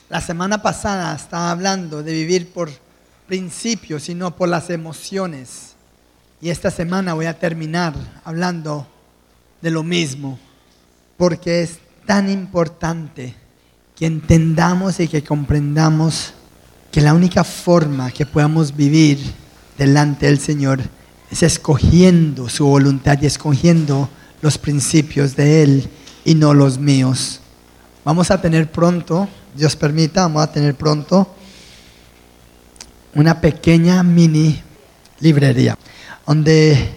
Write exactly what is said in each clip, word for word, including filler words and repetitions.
La semana pasada estaba hablando de vivir por principios y no por las emociones. Y esta semana voy a terminar hablando de lo mismo, porque es tan importante que entendamos y que comprendamos que la única forma que podamos vivir delante del Señor es escogiendo su voluntad y escogiendo los principios de Él y no los míos. Vamos a tener pronto, Dios permita, vamos a tener pronto una pequeña mini librería donde,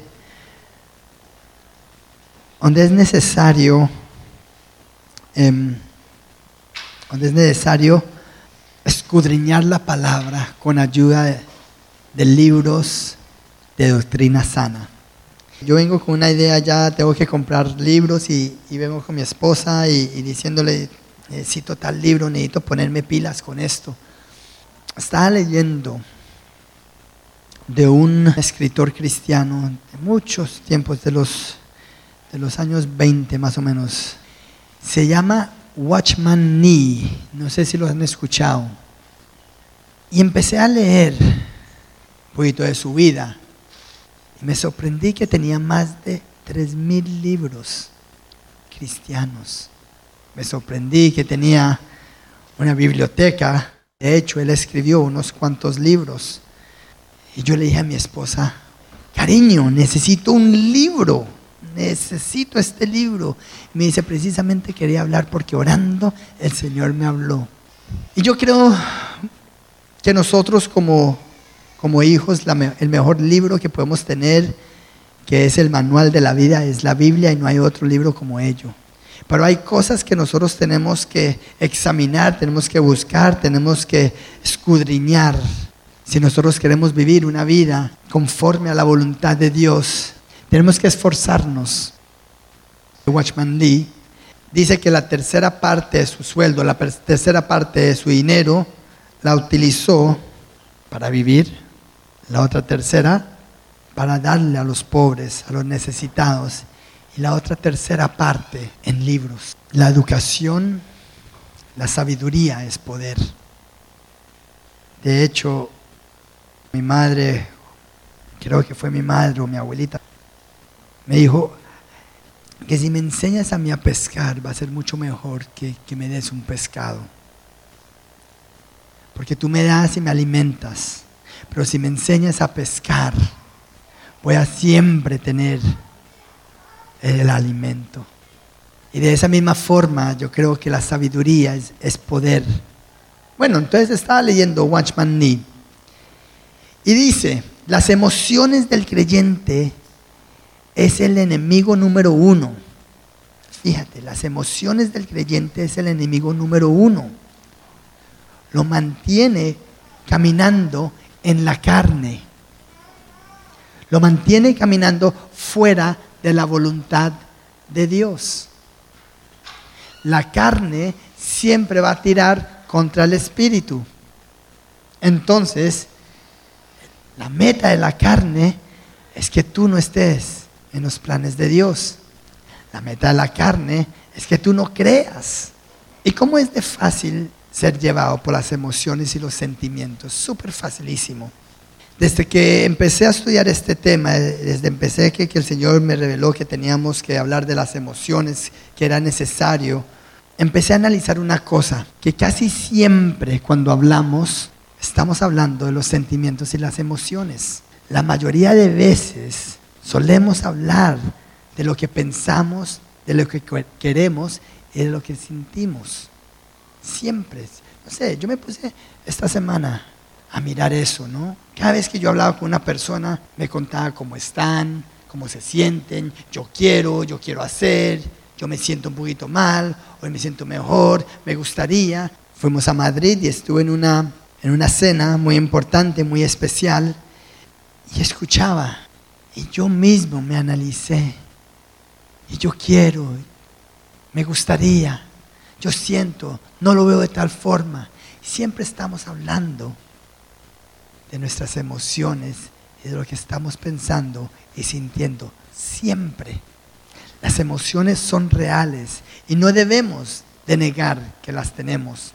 donde es necesario eh, donde es necesario escudriñar la palabra con ayuda de, de libros de doctrina sana. Yo vengo con una idea, ya tengo que comprar libros y, y vengo con mi esposa y, y diciéndole, necesito tal libro, necesito ponerme pilas con esto. Estaba leyendo de un escritor cristiano de muchos tiempos, de los, de los años veinte más o menos. Se llama Watchman Nee, no sé si lo han escuchado. Y empecé a leer un poquito de su vida. Y me sorprendí que tenía más de tres mil libros cristianos. Me sorprendí que tenía una biblioteca. De hecho, él escribió unos cuantos libros. Y yo le dije a mi esposa, cariño, necesito un libro. Necesito este libro. Y me dice, precisamente quería hablar porque orando el Señor me habló. Y yo creo que nosotros como, como hijos, la, el mejor libro que podemos tener, que es el manual de la vida, es la Biblia, y no hay otro libro como ello. Pero hay cosas que nosotros tenemos que examinar, tenemos que buscar, tenemos que escudriñar. Si nosotros queremos vivir una vida conforme a la voluntad de Dios, tenemos que esforzarnos. Watchman Nee dice que la tercera parte de su sueldo, la tercera parte de su dinero, la utilizó para vivir, la otra tercera para darle a los pobres, a los necesitados, y la otra tercera parte en libros. La educación, la sabiduría es poder. De hecho, mi madre, creo que fue mi madre o mi abuelita, me dijo que si me enseñas a mí a pescar va a ser mucho mejor que, que me des un pescado. Porque tú me das y me alimentas, pero si me enseñas a pescar, voy a siempre tener el alimento. Y de esa misma forma yo creo que la sabiduría es, es poder. Bueno, entonces estaba leyendo Watchman Nee y dice, las emociones del creyente es el enemigo número uno. Fíjate, las emociones del creyente es el enemigo número uno. Lo mantiene caminando en la carne. Lo mantiene caminando fuera de la voluntad de Dios. La carne siempre va a tirar contra el espíritu. Entonces, la meta de la carne es que tú no estés en los planes de Dios. La meta de la carne es que tú no creas. ¿Y cómo es de fácil ser llevado por las emociones y los sentimientos? Súper facilísimo. Desde que empecé a estudiar este tema, desde empecé que, que el Señor me reveló que teníamos que hablar de las emociones, que era necesario, empecé a analizar una cosa, que casi siempre cuando hablamos, estamos hablando de los sentimientos y las emociones. La mayoría de veces solemos hablar de lo que pensamos, de lo que queremos y de lo que sentimos. Siempre. No sé, yo me puse esta semana a mirar eso, ¿no? Cada vez que yo hablaba con una persona, me contaba cómo están, cómo se sienten, yo quiero, yo quiero hacer, yo me siento un poquito mal, hoy me siento mejor, me gustaría. Fuimos a Madrid y estuve en una, en una cena muy importante, muy especial, y escuchaba. Y yo mismo me analicé. Y yo quiero, me gustaría, yo siento, no lo veo de tal forma. Siempre estamos hablando de nuestras emociones y de lo que estamos pensando y sintiendo. Siempre. Las emociones son reales y no debemos de negar que las tenemos.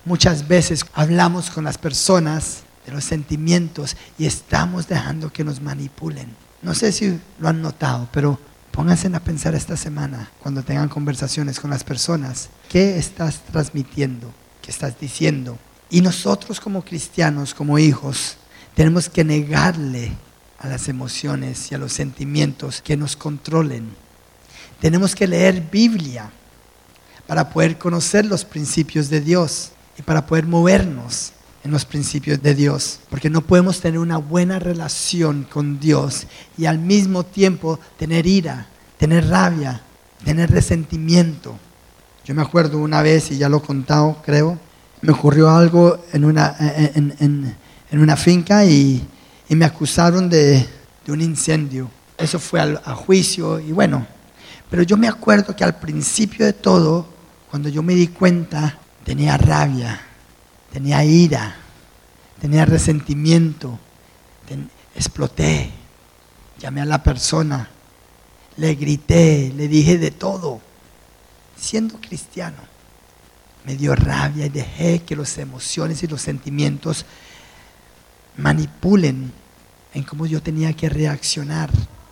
muchas veces hablamos con las personas de los sentimientos y estamos dejando que nos manipulen. No sé si lo han notado, pero pónganse a pensar esta semana cuando tengan conversaciones con las personas. ¿Qué estás transmitiendo? ¿Qué estás diciendo? Y nosotros como cristianos, como hijos, tenemos que negarle a las emociones y a los sentimientos que nos controlen. Tenemos que leer Biblia para poder conocer los principios de Dios y para poder movernos en los principios de Dios. Porque no podemos tener una buena relación con Dios y al mismo tiempo tener ira, tener rabia, tener resentimiento. Yo me acuerdo una vez, y ya lo he contado, creo, me ocurrió algo en una, en, en, en una finca y, y me acusaron de, de un incendio. Eso fue al, a juicio y bueno, pero yo me acuerdo que al principio de todo, cuando yo me di cuenta, tenía rabia, tenía ira, tenía resentimiento, ten, exploté, llamé a la persona, le grité, le dije de todo, siendo cristiano. Me dio rabia y dejé que las emociones y los sentimientos manipulen en cómo yo tenía que reaccionar.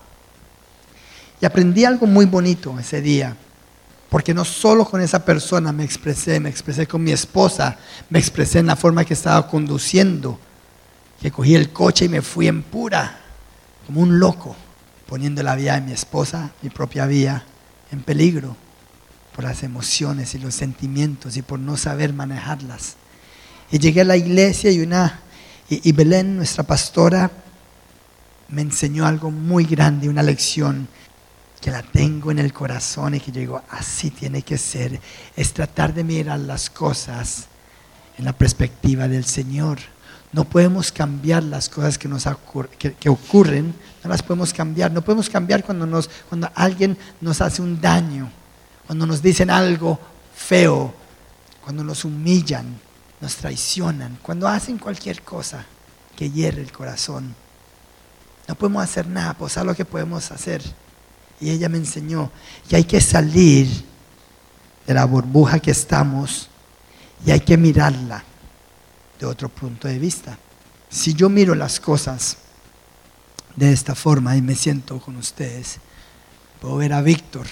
Y aprendí algo muy bonito ese día, porque no solo con esa persona me expresé, me expresé con mi esposa, me expresé en la forma que estaba conduciendo, que cogí el coche y me fui en pura, como un loco, poniendo la vida de mi esposa, mi propia vida, en peligro, por las emociones y los sentimientos y por no saber manejarlas. Y llegué a la iglesia y, una, y, y Belén, nuestra pastora, me enseñó algo muy grande, una lección que la tengo en el corazón y que yo digo, así tiene que ser, es tratar de mirar las cosas en la perspectiva del Señor. No podemos cambiar las cosas que, nos ocurre, que, que ocurren, no las podemos cambiar, no podemos cambiar cuando, nos, cuando alguien nos hace un daño, cuando nos dicen algo feo, cuando nos humillan, nos traicionan, cuando hacen cualquier cosa que hiere el corazón. No podemos hacer nada, pues ¿sabes lo que podemos hacer? Y ella me enseñó que hay que salir de la burbuja que estamos y hay que mirarla de otro punto de vista. Si yo miro las cosas de esta forma y me siento con ustedes, puedo ver a Víctor.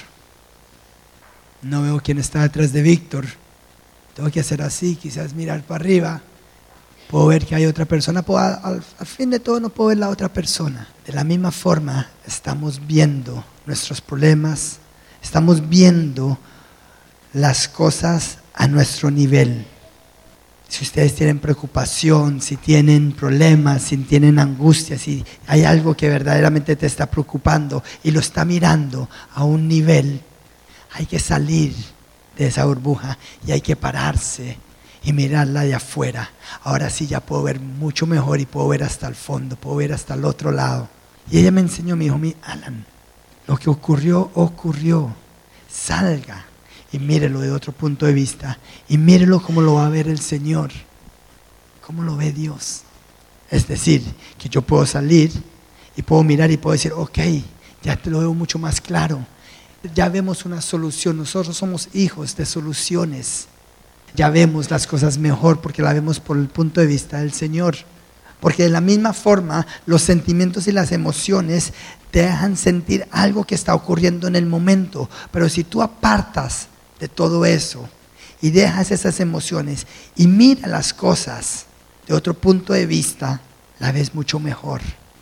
No veo quién está detrás de Víctor. Tengo que hacer así, quizás mirar para arriba. Puedo ver que hay otra persona. Puedo, al, al fin de todo no puedo ver la otra persona. De la misma forma estamos viendo nuestros problemas. Estamos viendo las cosas a nuestro nivel. Si ustedes tienen preocupación, si tienen problemas, si tienen angustia, si hay algo que verdaderamente te está preocupando y lo está mirando a un nivel, hay que salir de esa burbuja y hay que pararse y mirarla de afuera. Ahora sí ya puedo ver mucho mejor y puedo ver hasta el fondo, puedo ver hasta el otro lado. Y ella me enseñó, me dijo, mi Alan, lo que ocurrió, ocurrió. Salga y mírelo de otro punto de vista y mírelo como lo va a ver el Señor, como lo ve Dios. Es decir, que yo puedo salir y puedo mirar y puedo decir, ok, ya te lo veo mucho más claro. Ya vemos una solución, nosotros somos hijos de soluciones. Ya vemos las cosas mejor porque la vemos por el punto de vista del Señor. Porque de la misma forma, los sentimientos y las emociones te dejan sentir algo que está ocurriendo en el momento. Pero si tú apartas de todo eso y dejas esas emociones y mira las cosas de otro punto de vista, la ves mucho mejor.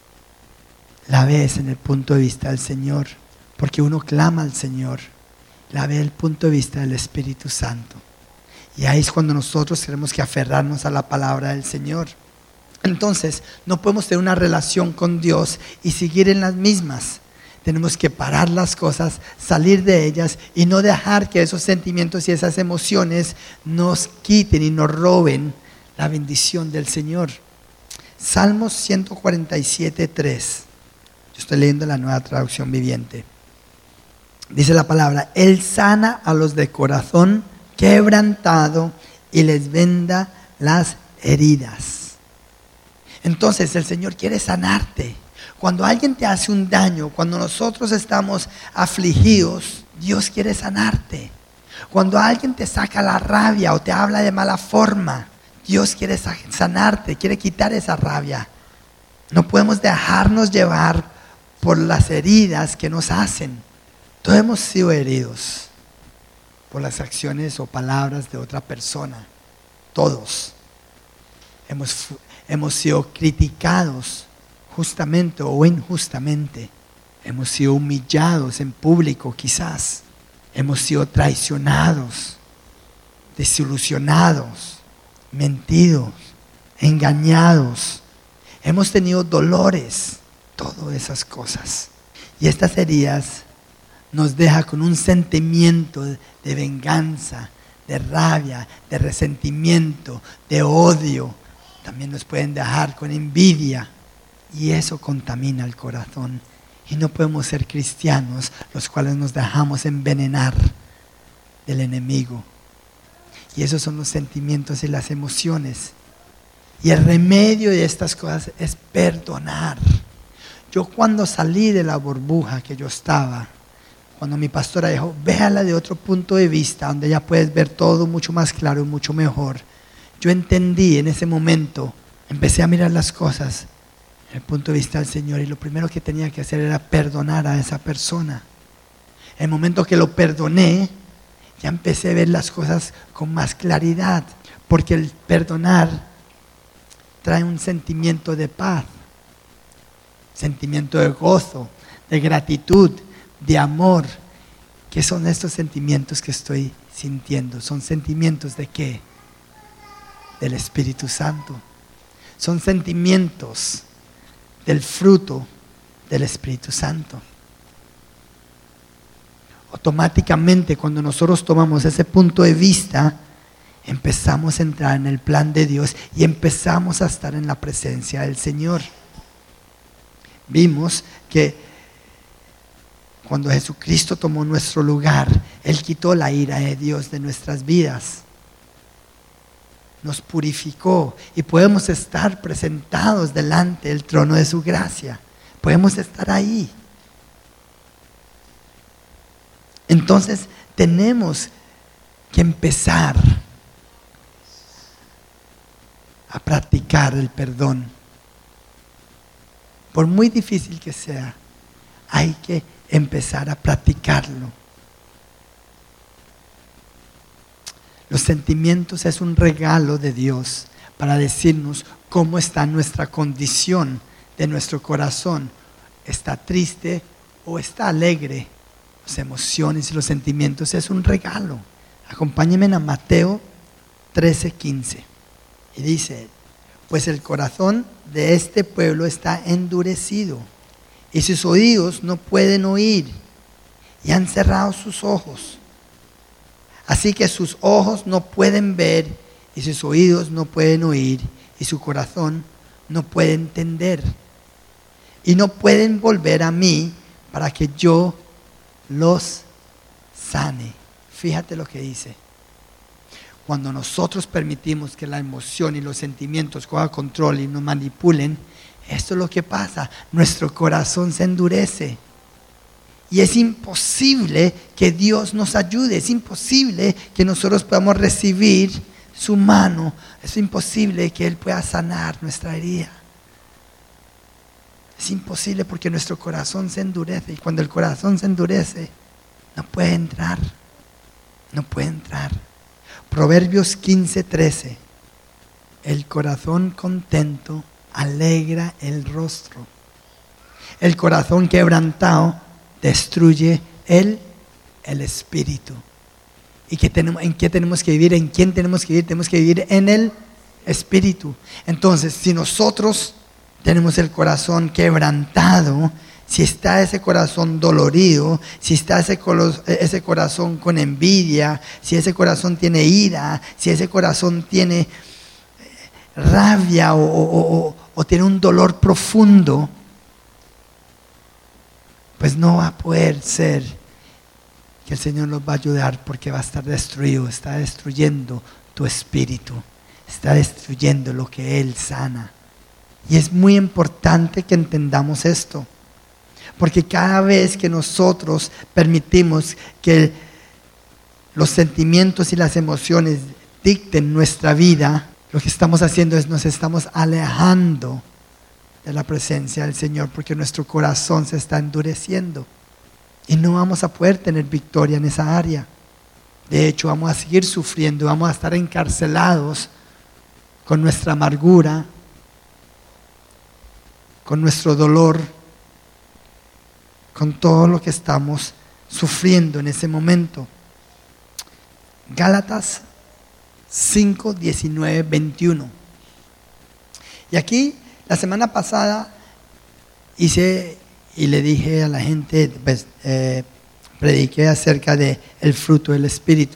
La ves en el punto de vista del Señor. Porque uno clama al Señor, la ve desde el punto de vista del Espíritu Santo. Y ahí es cuando nosotros tenemos que aferrarnos a la palabra del Señor. Entonces, no podemos tener una relación con Dios y seguir en las mismas. Tenemos que parar las cosas, salir de ellas y no dejar que esos sentimientos y esas emociones nos quiten y nos roben la bendición del Señor. Salmos ciento cuarenta y siete, tres. Yo estoy leyendo la Nueva Traducción Viviente. Dice la palabra, Él sana a los de corazón quebrantado y les venda las heridas. Entonces el Señor quiere sanarte. Cuando alguien te hace un daño, cuando nosotros estamos afligidos, Dios quiere sanarte. Cuando alguien te saca la rabia o te habla de mala forma, Dios quiere sanarte, quiere quitar esa rabia. No podemos dejarnos llevar por las heridas que nos hacen. Todos hemos sido heridos por las acciones o palabras de otra persona. Todos hemos, hemos sido criticados justamente o injustamente. Hemos sido humillados en público quizás. Hemos sido traicionados, desilusionados, mentidos, engañados. Hemos tenido dolores, todas esas cosas. Y estas heridas nos dejan con un sentimiento de venganza, de rabia, de resentimiento, de odio. También nos pueden dejar con envidia. Y eso contamina el corazón. Y no podemos ser cristianos los cuales nos dejamos envenenar del enemigo. Y esos son los sentimientos y las emociones. Y el remedio de estas cosas es perdonar. Yo cuando salí de la burbuja que yo estaba, cuando mi pastora dijo, véala de otro punto de vista, donde ya puedes ver todo mucho más claro y mucho mejor. Yo entendí en ese momento, empecé a mirar las cosas desde el punto de vista del Señor, y lo primero que tenía que hacer era perdonar a esa persona. En el momento que lo perdoné, ya empecé a ver las cosas con más claridad, porque el perdonar trae un sentimiento de paz, sentimiento de gozo, de gratitud, de amor. ¿Qué son estos sentimientos que estoy sintiendo? ¿Son sentimientos de qué? Del Espíritu Santo. Son sentimientos del fruto del Espíritu Santo. Automáticamente, cuando nosotros tomamos ese punto de vista, empezamos a entrar en el plan de Dios y empezamos a estar en la presencia del Señor. Vimos que cuando Jesucristo tomó nuestro lugar, Él quitó la ira de Dios de nuestras vidas. Nos purificó y podemos estar presentados delante del trono de su gracia. Podemos estar ahí. Entonces tenemos que empezar a practicar el perdón. Por muy difícil que sea, hay que empezar a practicarlo. Los sentimientos es un regalo de Dios para decirnos cómo está nuestra condición de nuestro corazón. ¿Está triste o está alegre? Las emociones y los sentimientos es un regalo. Acompáñenme a Mateo trece, quince. Y dice, pues el corazón de este pueblo está endurecido y sus oídos no pueden oír y han cerrado sus ojos. Así que sus ojos no pueden ver y sus oídos no pueden oír y su corazón no puede entender. Y no pueden volver a mí para que yo los sane. Fíjate lo que dice. Cuando nosotros permitimos que la emoción y los sentimientos cojan control y nos manipulen, esto es lo que pasa. Nuestro corazón se endurece. Y es imposible que Dios nos ayude. Es imposible que nosotros podamos recibir su mano. Es imposible que Él pueda sanar nuestra herida. Es imposible porque nuestro corazón se endurece. Y cuando el corazón se endurece, no puede entrar. No puede entrar. Proverbios quince, trece. El corazón contento alegra el rostro. El corazón quebrantado destruye el, el espíritu. ¿Y qué tenemos, en qué tenemos que vivir? ¿En quién tenemos que vivir? Tenemos que vivir en el espíritu. Entonces, si nosotros tenemos el corazón quebrantado, si está ese corazón dolorido, si está ese, ese corazón con envidia, si ese corazón tiene ira, si ese corazón tiene rabia o, o, o, o tiene un dolor profundo, pues no va a poder ser que el Señor nos va a ayudar, porque va a estar destruido. Está destruyendo tu espíritu, está destruyendo lo que Él sana. Y es muy importante que entendamos esto, porque cada vez que nosotros permitimos que los sentimientos y las emociones dicten nuestra vida, lo que estamos haciendo es nos estamos alejando de la presencia del Señor, porque nuestro corazón se está endureciendo y no vamos a poder tener victoria en esa área. De hecho, vamos a seguir sufriendo, vamos a estar encarcelados con nuestra amargura, con nuestro dolor, con todo lo que estamos sufriendo en ese momento. Gálatas cinco, diecinueve, veintiuno. Y aquí, la semana pasada, hice y le dije a la gente, pues, eh, prediqué acerca de el fruto del Espíritu,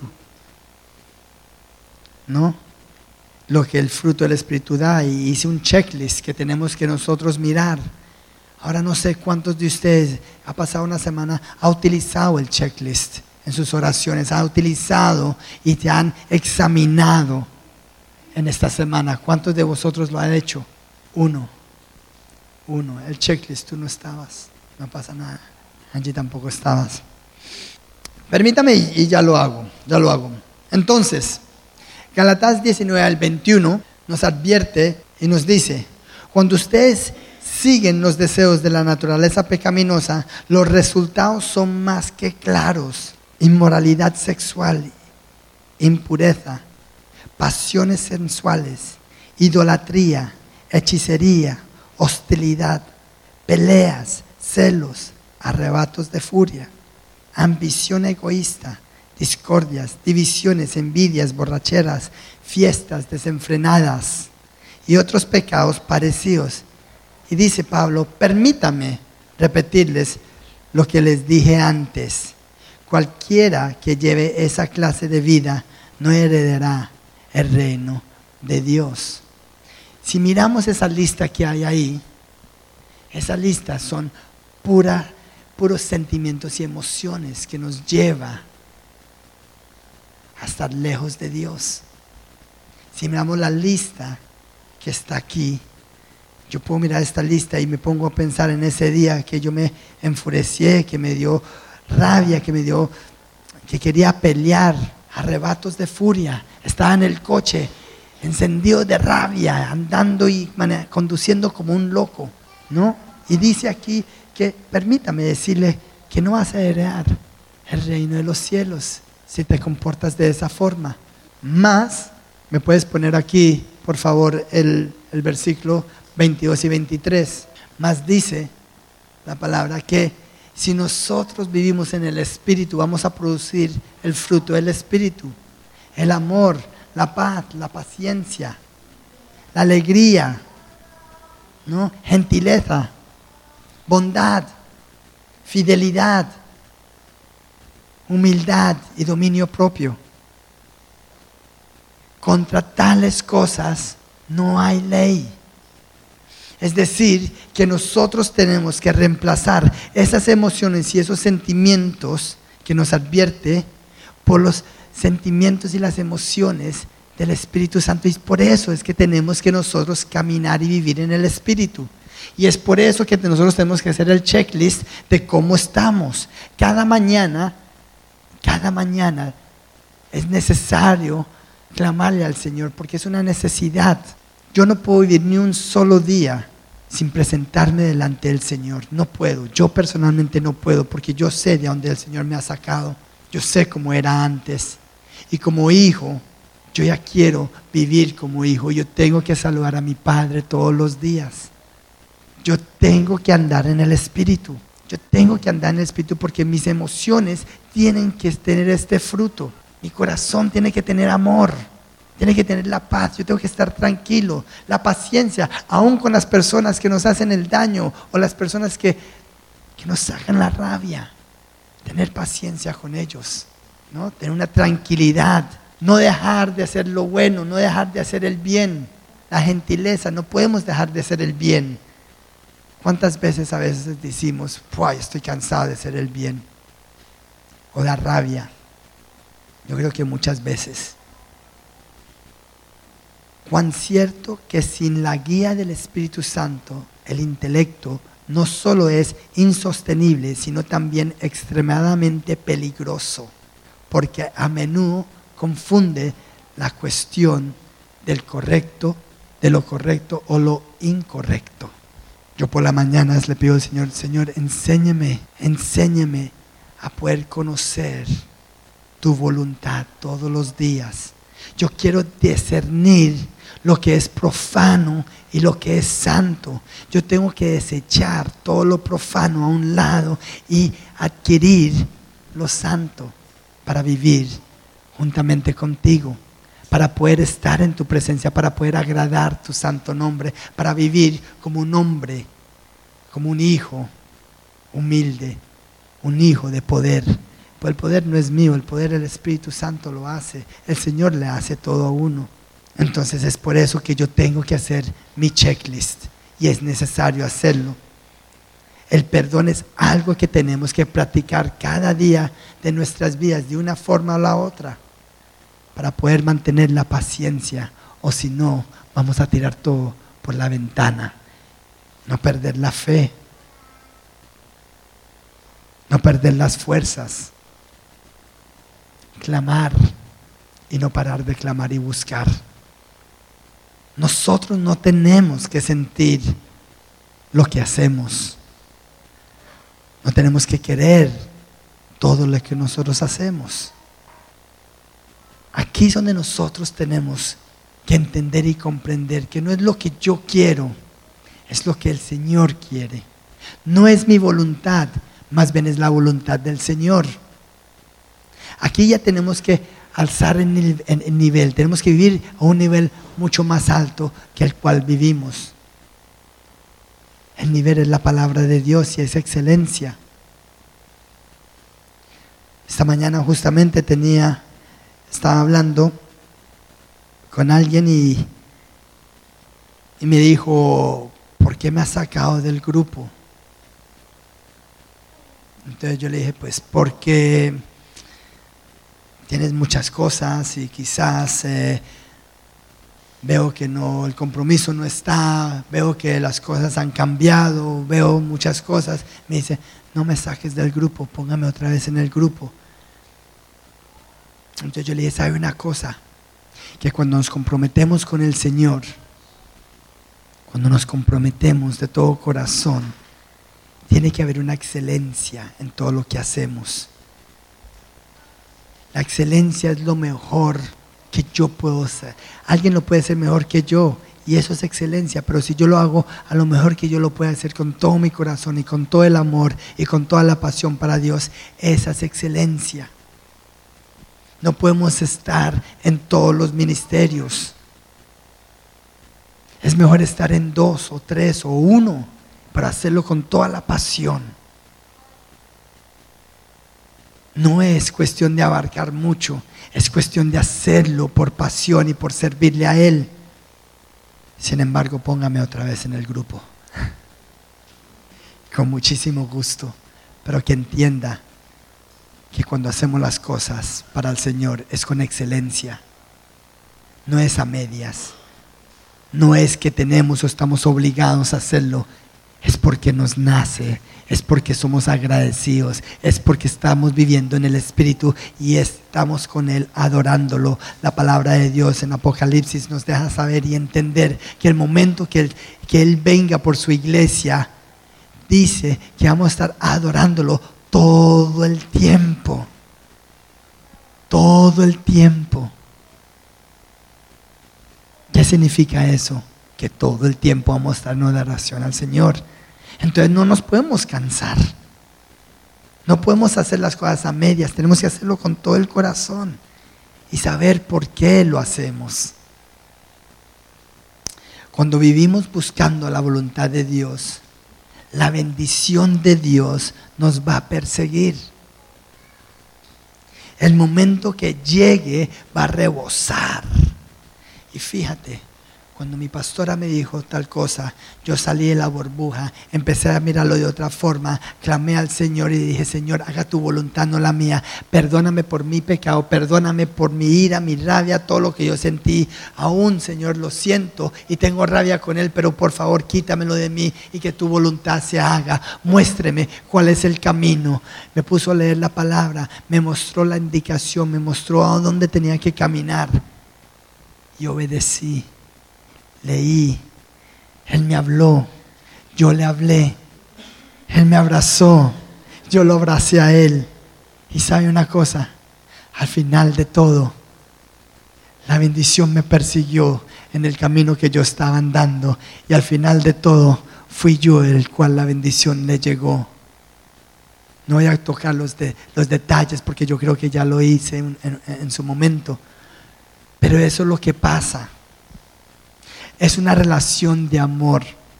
¿no? Lo que el fruto del Espíritu da, y hice un checklist que tenemos que nosotros mirar. Ahora no sé cuántos de ustedes ha pasado una semana, ha utilizado el checklist en sus oraciones, ha utilizado y te han examinado en esta semana. ¿Cuántos de vosotros lo han hecho? Uno, uno, el checklist, tú no estabas, no pasa nada. Angie tampoco estabas. Permítame y ya lo hago, ya lo hago. Entonces, Gálatas diecinueve al veintiuno nos advierte y nos dice: cuando ustedes siguen los deseos de la naturaleza pecaminosa, los resultados son más que claros: inmoralidad sexual, impureza, pasiones sensuales, idolatría, hechicería, hostilidad, peleas, celos, arrebatos de furia, ambición egoísta, discordias, divisiones, envidias, borracheras, fiestas desenfrenadas y otros pecados parecidos. Y dice Pablo: permítame repetirles lo que les dije antes. Cualquiera que lleve esa clase de vida no heredará el reino de Dios. Si miramos esa lista que hay ahí, esas listas son pura, puros sentimientos y emociones que nos lleva a estar lejos de Dios. Si miramos la lista que está aquí, yo puedo mirar esta lista y me pongo a pensar en ese día que yo me enfurecí, que me dio rabia, que me dio, que quería pelear, arrebatos de furia. Estaba en el coche, encendido de rabia, andando y conduciendo como un loco, ¿no? Y dice aquí que, permítame decirle, que no vas a heredar el reino de los cielos si te comportas de esa forma. Más, me puedes poner aquí, por favor, el, el versículo veintidós y veintitrés. Más dice la palabra que si nosotros vivimos en el Espíritu, vamos a producir el fruto del Espíritu: el amor, la paz, la paciencia, la alegría, ¿no? Gentileza, bondad, fidelidad, humildad y dominio propio. Contra tales cosas no hay ley. Es decir, que nosotros tenemos que reemplazar esas emociones y esos sentimientos que nos advierte por los sentimientos y las emociones del Espíritu Santo. Y por eso es que tenemos que nosotros caminar y vivir en el Espíritu. Y es por eso que nosotros tenemos que hacer el checklist de cómo estamos. Cada mañana, cada mañana es necesario clamarle al Señor, porque es una necesidad. Yo no puedo vivir ni un solo día sin presentarme delante del Señor. No puedo, yo personalmente no puedo, porque yo sé de dónde el Señor me ha sacado. Yo sé cómo era antes. Y como hijo, yo ya quiero vivir como hijo. Yo tengo que saludar a mi Padre todos los días. Yo tengo que andar en el Espíritu. Yo tengo que andar en el Espíritu, porque mis emociones tienen que tener este fruto. Mi corazón tiene que tener amor. Tiene que tener la paz, yo tengo que estar tranquilo, la paciencia, aún con las personas que nos hacen el daño o las personas que, que nos sacan la rabia. Tener paciencia con ellos, ¿no? Tener una tranquilidad, no dejar de hacer lo bueno, no dejar de hacer el bien. La gentileza, no podemos dejar de hacer el bien. ¿Cuántas veces a veces decimos, ¡ay, estoy cansado de hacer el bien! O da rabia. Yo creo que muchas veces. Cuán cierto que sin la guía del Espíritu Santo, el intelecto no solo es insostenible, sino también extremadamente peligroso. porque a menudo confunde la cuestión del correcto, de lo correcto o lo incorrecto. Yo por las mañanas le pido al Señor, Señor, enséñame, enséñame a poder conocer tu voluntad todos los días. Yo quiero discernir lo que es profano y lo que es santo. Yo tengo que desechar todo lo profano a un lado y adquirir lo santo para vivir juntamente contigo, para poder estar en tu presencia, para poder agradar tu santo nombre, para vivir como un hombre, como un hijo humilde, un hijo de poder. Pues el poder no es mío, el poder del Espíritu Santo lo hace. El Señor le hace todo a uno. Entonces es por eso que yo tengo que hacer mi checklist y es necesario hacerlo. El perdón es algo que tenemos que practicar cada día de nuestras vidas de una forma o la otra para poder mantener la paciencia, o si no, vamos a tirar todo por la ventana. No perder la fe, no perder las fuerzas, clamar y no parar de clamar y buscar. Nosotros no tenemos que sentir lo que hacemos. No tenemos que querer todo lo que nosotros hacemos. Aquí es donde nosotros tenemos que entender y comprender que no es lo que yo quiero, es lo que el Señor quiere. No es mi voluntad, más bien es la voluntad del Señor. Aquí ya tenemos que alzar el nivel, tenemos que vivir a un nivel mucho más alto que el cual vivimos. El nivel es la palabra de Dios y es excelencia. Esta mañana justamente tenía, estaba hablando con alguien y, y me dijo, ¿por qué me has sacado del grupo? Entonces yo le dije, pues porque tienes muchas cosas y quizás eh, veo que no, el compromiso no está, veo que las cosas han cambiado, veo muchas cosas. Me dice, no me saques del grupo, póngame otra vez en el grupo. Entonces yo le dije, ¿sabe una cosa? Que cuando nos comprometemos con el Señor, cuando nos comprometemos de todo corazón, tiene que haber una excelencia en todo lo que hacemos. La excelencia es lo mejor que yo puedo hacer. Alguien lo puede hacer mejor que yo y eso es excelencia, pero si yo lo hago a lo mejor que yo lo puedo hacer con todo mi corazón y con todo el amor y con toda la pasión para Dios, esa es excelencia. No podemos estar en todos los ministerios. Es mejor estar en dos o tres o uno, pero hacerlo con toda la pasión. No es cuestión de abarcar mucho, es cuestión de hacerlo por pasión y por servirle a Él. Sin embargo, póngame otra vez en el grupo. Con muchísimo gusto, pero que entienda que cuando hacemos las cosas para el Señor es con excelencia, no es a medias, no es que tenemos o estamos obligados a hacerlo, es porque nos nace, es porque somos agradecidos, es porque estamos viviendo en el Espíritu y estamos con Él adorándolo. La palabra de Dios en Apocalipsis nos deja saber y entender que el momento que Él, que Él venga por su iglesia, dice que vamos a estar adorándolo todo el tiempo, todo el tiempo. ¿Qué significa eso? Que todo el tiempo vamos a estar en adoración al Señor. Entonces no nos podemos cansar, no podemos hacer las cosas a medias, tenemos que hacerlo con todo el corazón y saber por qué lo hacemos. Cuando vivimos buscando la voluntad de Dios, la bendición de Dios nos va a perseguir. El momento que llegue va a rebosar. Y fíjate, Cuando mi pastora me dijo tal cosa, yo salí de la burbuja, empecé a mirarlo de otra forma, clamé al Señor y dije: Señor, haga tu voluntad, no la mía. Perdóname por mi pecado, perdóname por mi ira, mi rabia, todo lo que yo sentí. Aún, Señor, lo siento y tengo rabia con Él, pero por favor quítamelo de mí y que tu voluntad se haga. Muéstreme cuál es el camino. Me puso a leer la palabra, me mostró la indicación, me mostró a dónde tenía que caminar y obedecí. Leí, Él me habló, yo le hablé, Él me abrazó, yo lo abracé a Él. Y sabe una cosa, al final de todo, la bendición me persiguió en el camino que yo estaba andando, y al final de todo fui yo el cual la bendición le llegó. No voy a tocar los, de, los detalles porque yo creo que ya lo hice en, en, en su momento, pero eso es lo que pasa. Es una relación de amor.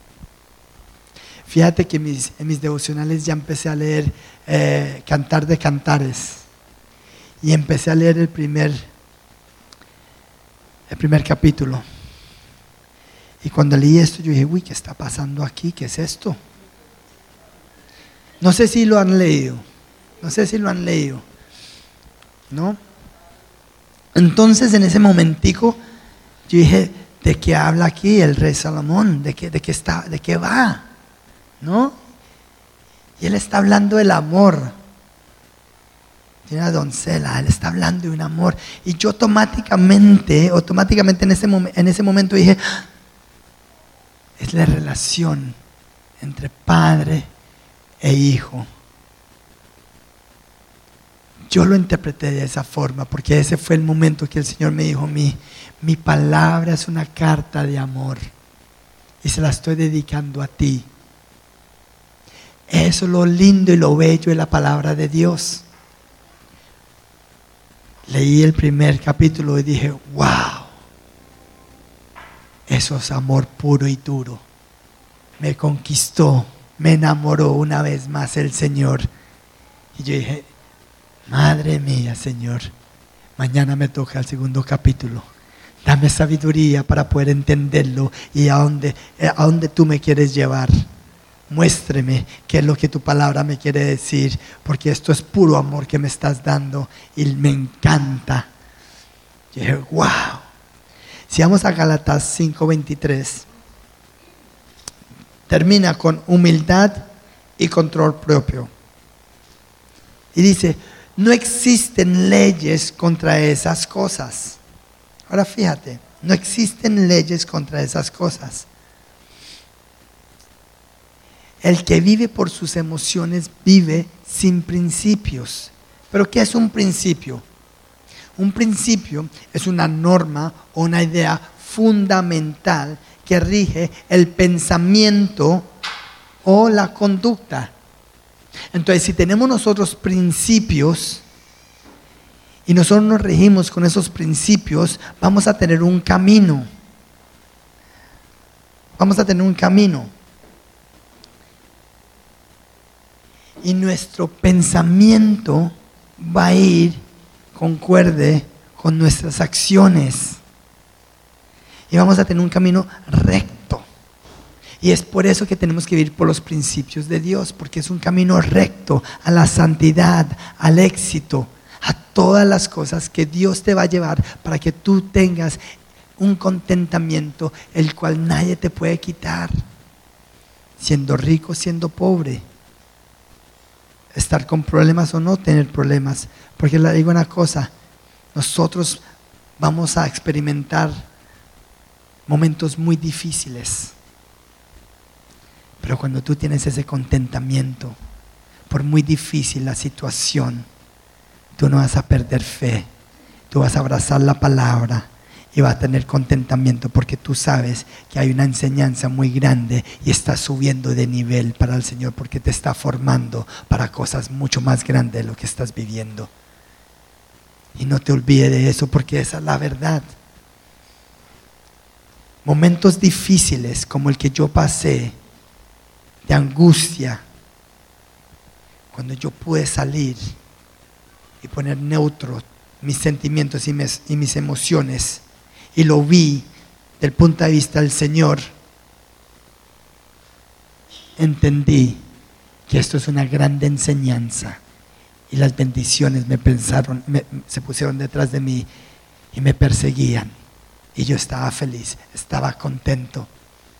Fíjate que mis, en mis devocionales ya empecé a leer eh, Cantar de Cantares. Y empecé a leer el primer, el primer capítulo. Y cuando leí esto yo dije: uy, ¿qué está pasando aquí? ¿Qué es esto? No sé si lo han leído. No sé si lo han leído. ¿No? Entonces en ese momentico yo dije: ¿de qué habla aquí el rey Salomón? ¿De qué, de qué está, de qué va? ¿No? Y él está hablando del amor. Tiene una doncella, él está hablando de un amor. Y yo automáticamente, automáticamente en ese, mom- en ese momento dije: es la relación entre padre e hijo. Yo lo interpreté de esa forma porque ese fue el momento que el Señor me dijo a mí: mi palabra es una carta de amor y se la estoy dedicando a ti. Eso es lo lindo y lo bello de la palabra de Dios. Leí el primer capítulo y dije: wow, eso es amor puro y duro. Me conquistó, me enamoró una vez más el Señor. Y yo dije: madre mía, Señor, mañana me toca el segundo capítulo. Dame sabiduría para poder entenderlo y a dónde, a dónde tú me quieres llevar. Muéstreme qué es lo que tu palabra me quiere decir, porque esto es puro amor que me estás dando y me encanta. Yo dije: wow. Si vamos a Gálatas cinco veintitrés, termina con humildad y control propio. Y dice: no existen leyes contra esas cosas. Ahora fíjate, no existen leyes contra esas cosas. El que vive por sus emociones vive sin principios. ¿Pero qué es un principio? Un principio es una norma o una idea fundamental que rige el pensamiento o la conducta. Entonces, si tenemos nosotros principios y nosotros nos regimos con esos principios, vamos a tener un camino. Vamos a tener un camino. Y nuestro pensamiento va a ir concuerde con nuestras acciones. Y vamos a tener un camino recto. Y es por eso que tenemos que vivir por los principios de Dios, porque es un camino recto a la santidad, al éxito, a todas las cosas que Dios te va a llevar para que tú tengas un contentamiento el cual nadie te puede quitar, siendo rico, siendo pobre, estar con problemas o no tener problemas. Porque le digo una cosa, nosotros vamos a experimentar momentos muy difíciles, pero cuando tú tienes ese contentamiento, por muy difícil la situación, tú no vas a perder fe, tú vas a abrazar la palabra y vas a tener contentamiento, porque tú sabes que hay una enseñanza muy grande y estás subiendo de nivel para el Señor, porque te está formando para cosas mucho más grandes de lo que estás viviendo. Y no te olvides de eso, porque esa es la verdad. Momentos difíciles como el que yo pasé, de angustia, cuando yo pude salir y poner neutro mis sentimientos y mis, y mis emociones, y lo vi del punto de vista del Señor, entendí que esto es una grande enseñanza y las bendiciones me pensaron, me, se pusieron detrás de mí y me perseguían y yo estaba feliz, estaba contento.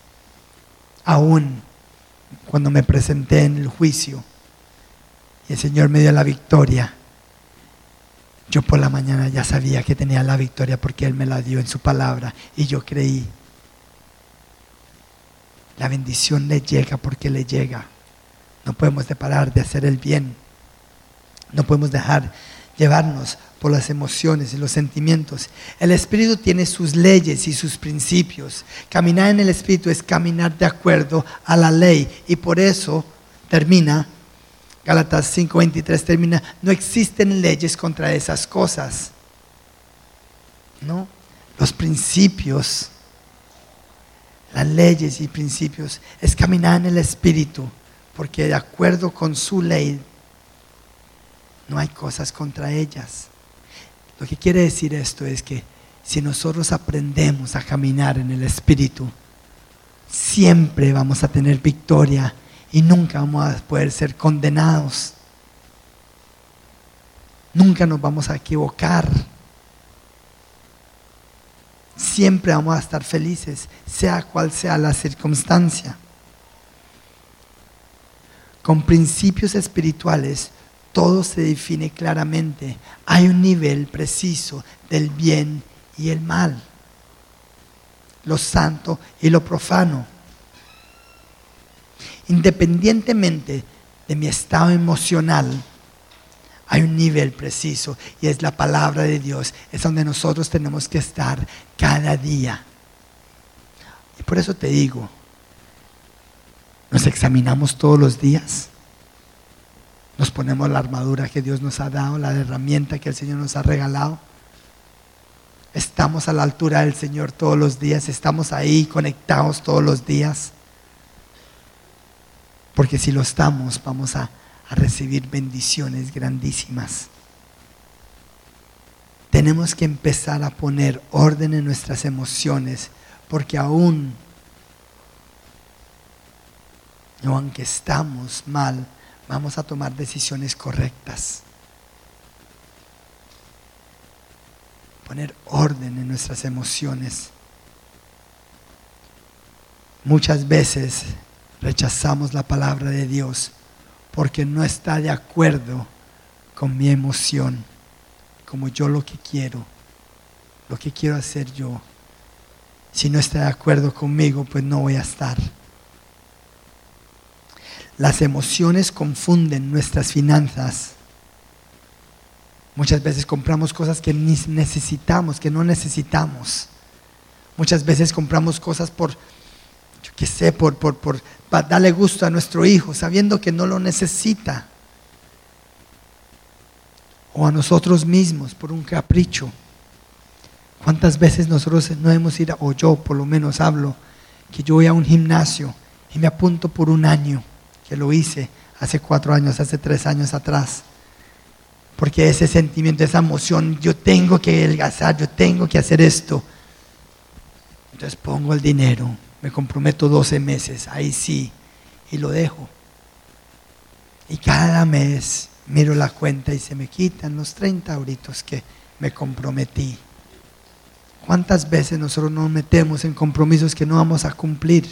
Aún cuando me presenté en el juicio y el Señor me dio la victoria, yo por la mañana ya sabía que tenía la victoria porque Él me la dio en su palabra y yo creí. La bendición le llega porque le llega. No podemos parar de hacer el bien. No podemos dejar llevarnos por las emociones y los sentimientos. El Espíritu tiene sus leyes y sus principios. Caminar en el Espíritu es caminar de acuerdo a la ley. Y por eso termina, Gálatas cinco veintitrés termina, no existen leyes contra esas cosas. ¿No? Los principios, las leyes y principios es caminar en el Espíritu, porque de acuerdo con su ley no hay cosas contra ellas. Lo que quiere decir esto es que si nosotros aprendemos a caminar en el Espíritu, siempre vamos a tener victoria y nunca vamos a poder ser condenados. Nunca nos vamos a equivocar. Siempre vamos a estar felices, sea cual sea la circunstancia. Con principios espirituales, todo se define claramente. Hay un nivel preciso del bien y el mal, lo santo y lo profano. Independientemente de mi estado emocional, hay un nivel preciso y es la palabra de Dios. Es donde nosotros tenemos que estar cada día. Y por eso te digo, nos examinamos todos los días. Nos ponemos la armadura que Dios nos ha dado, la herramienta que el Señor nos ha regalado. Estamos a la altura del Señor todos los días. Estamos ahí conectados todos los días. Porque si lo estamos, vamos a, a recibir bendiciones grandísimas. Tenemos que empezar a poner orden en nuestras emociones, porque aún, o aunque estamos mal, vamos a tomar decisiones correctas. Poner orden en nuestras emociones. Muchas veces rechazamos la palabra de Dios porque no está de acuerdo con mi emoción, como yo lo que quiero, lo que quiero hacer yo. Si no está de acuerdo conmigo, pues no voy a estar. Las emociones confunden nuestras finanzas. Muchas veces compramos cosas que ni necesitamos, que no necesitamos. Muchas veces compramos cosas por, yo qué sé, por, por, por para darle gusto a nuestro hijo, sabiendo que no lo necesita. O a nosotros mismos, por un capricho. ¿Cuántas veces nosotros no hemos ido, o yo por lo menos hablo, que yo voy a un gimnasio y me apunto por un año, que lo hice hace cuatro años, hace tres años atrás? Porque ese sentimiento, esa emoción, yo tengo que adelgazar, yo tengo que hacer esto. Entonces pongo el dinero, me comprometo doce meses, ahí sí, y lo dejo. Y cada mes miro la cuenta y se me quitan los treinta euritos que me comprometí. ¿Cuántas veces nosotros nos metemos en compromisos que no vamos a cumplir?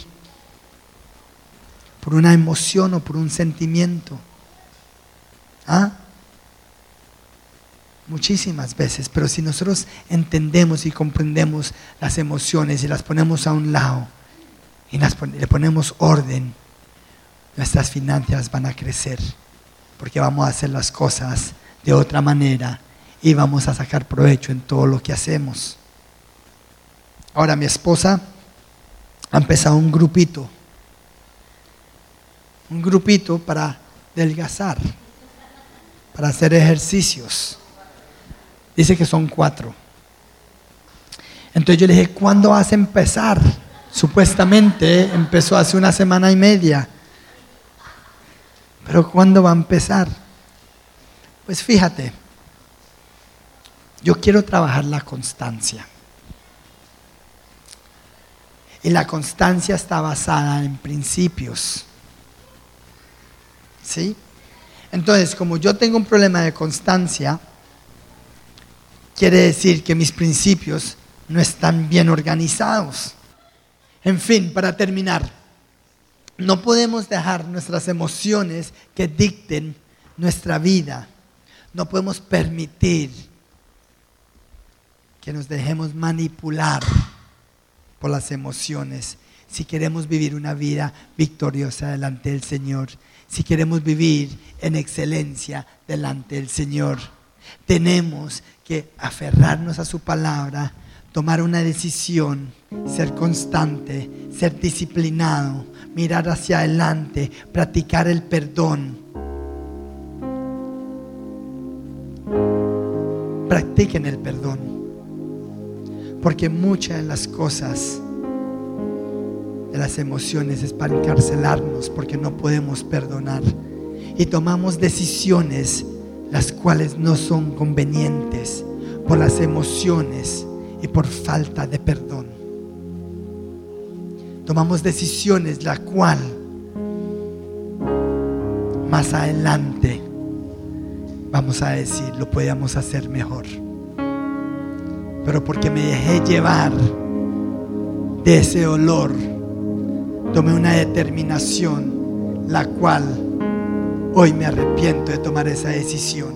Por una emoción o por un sentimiento. ¿Ah? Muchísimas veces, pero si nosotros entendemos y comprendemos las emociones y las ponemos a un lado y las pon- le ponemos orden, nuestras finanzas van a crecer, porque vamos a hacer las cosas de otra manera y vamos a sacar provecho en todo lo que hacemos. Ahora, mi esposa ha empezado un grupito, un grupito para adelgazar, para hacer ejercicios. Dice que son cuatro. Entonces yo le dije, ¿cuándo vas a empezar? Supuestamente empezó hace una semana y media. Pero ¿cuándo va a empezar? Pues fíjate, yo quiero trabajar la constancia. Y la constancia está basada en principios. ¿Sí? Entonces, como yo tengo un problema de constancia, quiere decir que mis principios no están bien organizados. En fin, para terminar, no podemos dejar nuestras emociones que dicten nuestra vida. No podemos permitir que nos dejemos manipular por las emociones. Si queremos vivir una vida victoriosa delante del Señor, si queremos vivir en excelencia delante del Señor, tenemos que aferrarnos a su palabra, tomar una decisión, ser constante, ser disciplinado, mirar hacia adelante, practicar el perdón. Practiquen el perdón, porque muchas de las cosas de las emociones es para encarcelarnos, porque no podemos perdonar y tomamos decisiones las cuales no son convenientes por las emociones y por falta de perdón. Tomamos decisiones la cual más adelante vamos a decir lo podíamos hacer mejor, pero porque me dejé llevar de ese olor, tomé una determinación la cual hoy me arrepiento de tomar esa decisión.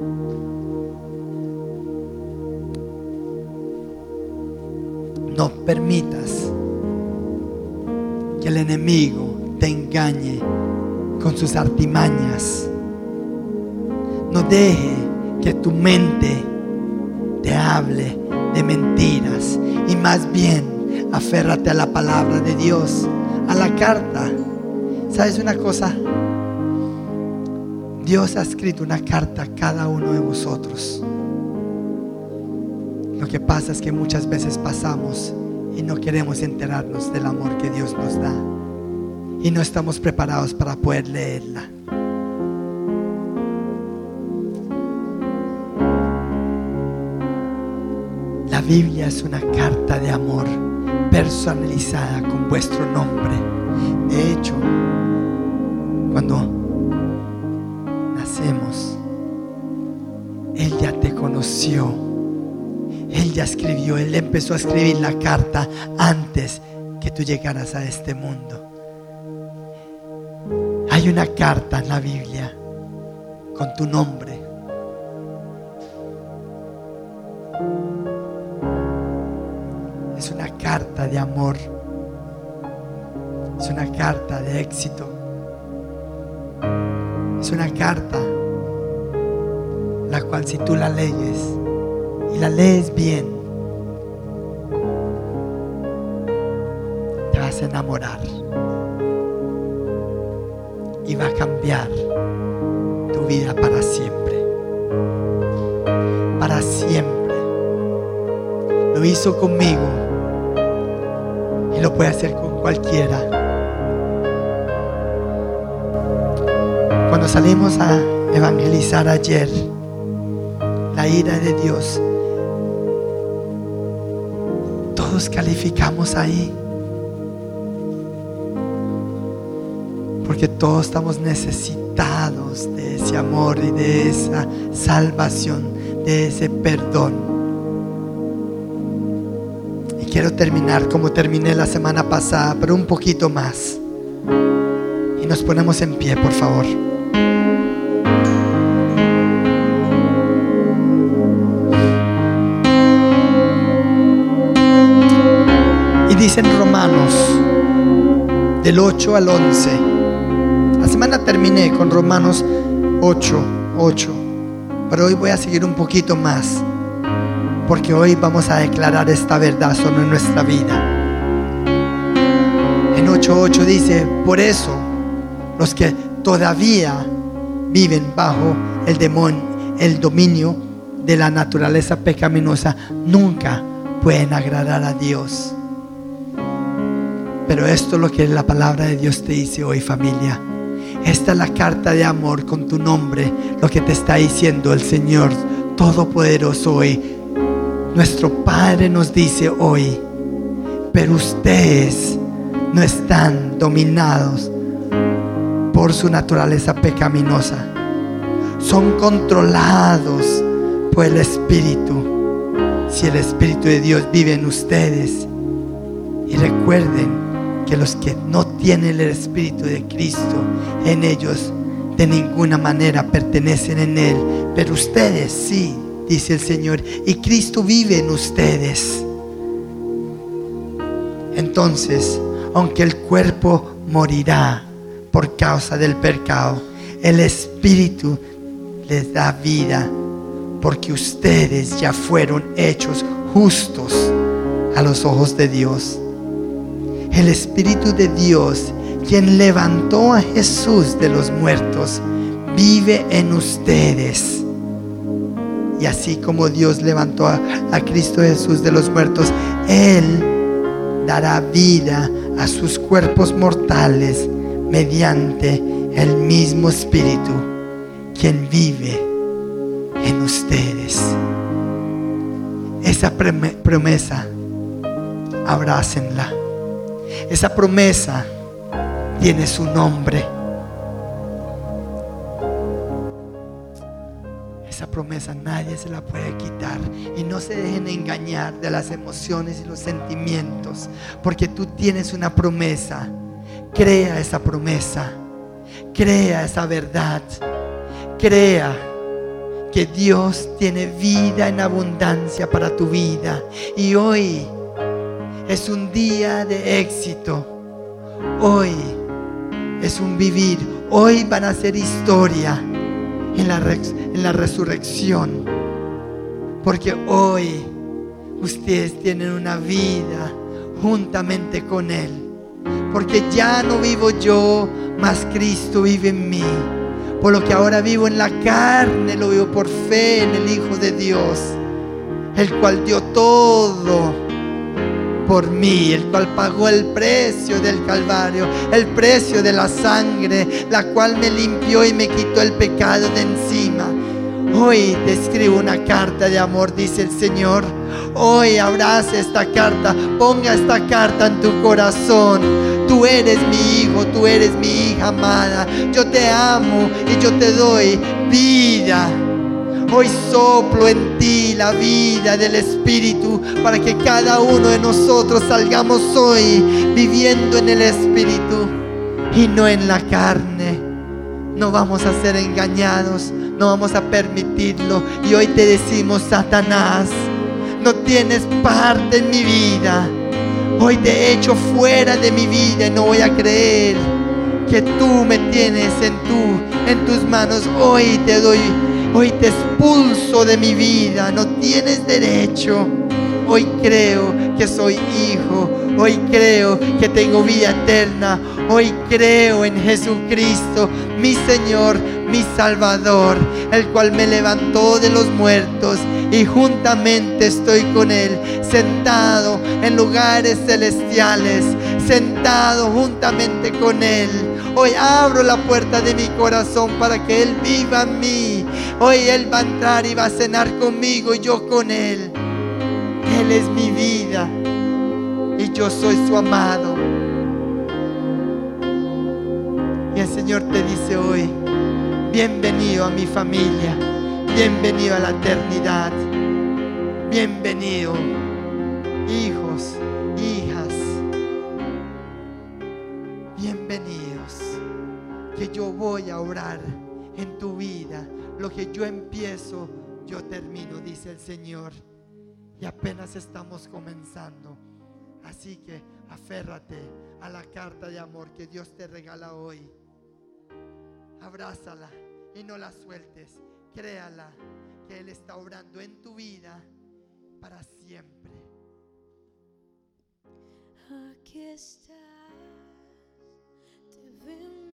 No permitas que el enemigo te engañe con sus artimañas. No deje que tu mente te hable de mentiras, y más bien aférrate a la palabra de Dios, a la carta. ¿Sabes una cosa? Dios ha escrito una carta a cada uno de vosotros. Lo que pasa es que muchas veces pasamos y no queremos enterarnos del amor que Dios nos da, y no estamos preparados para poder leerla. La Biblia es una carta de amor personalizada con vuestro nombre. De hecho, cuando nacemos, Él ya te conoció, Él ya escribió, Él empezó a escribir la carta antes que tú llegaras a este mundo. Hay una carta en la Biblia con tu nombre. Es una carta de amor, es una carta de éxito, es una carta la cual, si tú la lees y la lees bien, te vas a enamorar y va a cambiar tu vida para siempre, para siempre. Lo hizo conmigo y lo puede hacer con cualquiera. Cuando salimos a evangelizar ayer, la ira de Dios, todos calificamos ahí, porque todos estamos necesitados de ese amor y de esa salvación, de ese perdón. Quiero terminar como terminé la semana pasada, pero un poquito más. Y nos ponemos en pie, por favor. Y dice en Romanos, del ocho al once. La semana terminé con Romanos ocho, ocho. Pero hoy voy a seguir un poquito más, porque hoy vamos a declarar esta verdad sobre nuestra vida. En ocho ocho dice: por eso los que todavía viven bajo el demonio, el dominio de la naturaleza pecaminosa, nunca pueden agradar a Dios. Pero esto es lo que la palabra de Dios te dice hoy, familia. Esta es la carta de amor con tu nombre, lo que te está diciendo el Señor Todopoderoso hoy. Nuestro Padre nos dice hoy: pero ustedes no están dominados por su naturaleza pecaminosa. Son controlados por el Espíritu. Si el Espíritu de Dios vive en ustedes. Y recuerden que los que no tienen el Espíritu de Cristo en ellos, de ninguna manera pertenecen en Él. Pero ustedes sí, dice el Señor, y Cristo vive en ustedes. Entonces, aunque el cuerpo morirá por causa del pecado, el Espíritu les da vida, porque ustedes ya fueron hechos justos a los ojos de Dios. El Espíritu de Dios, quien levantó a Jesús de los muertos, vive en ustedes. Y así como Dios levantó a, a Cristo Jesús de los muertos, Él dará vida a sus cuerpos mortales mediante el mismo Espíritu, quien vive en ustedes. Esa promesa, abrácenla. Esa promesa tiene su nombre. Esa promesa nadie se la puede quitar. Y no se dejen engañar de las emociones y los sentimientos, porque tú tienes una promesa. Crea esa promesa. Crea esa verdad. Crea que Dios tiene vida en abundancia para tu vida. Y hoy es un día de éxito. Hoy es un vivir. Hoy van a ser historia en la, res, en la resurrección. Porque hoy ustedes tienen una vida juntamente con Él. Porque ya no vivo yo, mas Cristo vive en mí. Por lo que ahora vivo en la carne, lo vivo por fe en el Hijo de Dios, el cual dio todo por mí, el cual pagó el precio del Calvario, el precio de la sangre, la cual me limpió y me quitó el pecado de encima. Hoy te escribo una carta de amor, dice el Señor. Hoy abraza esta carta, ponga esta carta en tu corazón. Tú eres mi hijo, tú eres mi hija amada. Yo te amo y yo te doy vida. Hoy soplo en ti la vida del Espíritu, para que cada uno de nosotros salgamos hoy viviendo en el Espíritu y no en la carne. No vamos a ser engañados, no vamos a permitirlo. Y hoy te decimos: Satanás, no tienes parte en mi vida. Hoy te he hecho fuera de mi vida y no voy a creer que tú me tienes en, tu, en tus manos. Hoy te doy, hoy te expulso de mi vida. No tienes derecho. Hoy creo que soy hijo. Hoy creo que tengo vida eterna. Hoy creo en Jesucristo, mi Señor, mi Salvador, el cual me levantó de los muertos. Y juntamente estoy con Él, sentado en lugares celestiales, sentado juntamente con Él. Hoy abro la puerta de mi corazón para que Él viva en mí. Hoy Él va a entrar y va a cenar conmigo y yo con Él. Él es mi vida y yo soy su amado. Y el Señor te dice hoy: bienvenido a mi familia. Bienvenido a la eternidad. Bienvenido, hijos, hijas. Bienvenidos. Que yo voy a orar en tu vida. Lo que yo empiezo, yo termino, dice el Señor. Y apenas estamos comenzando. Así que aférrate a la carta de amor que Dios te regala hoy. Abrázala y no la sueltes. Créala que Él está obrando en tu vida para siempre. Aquí está.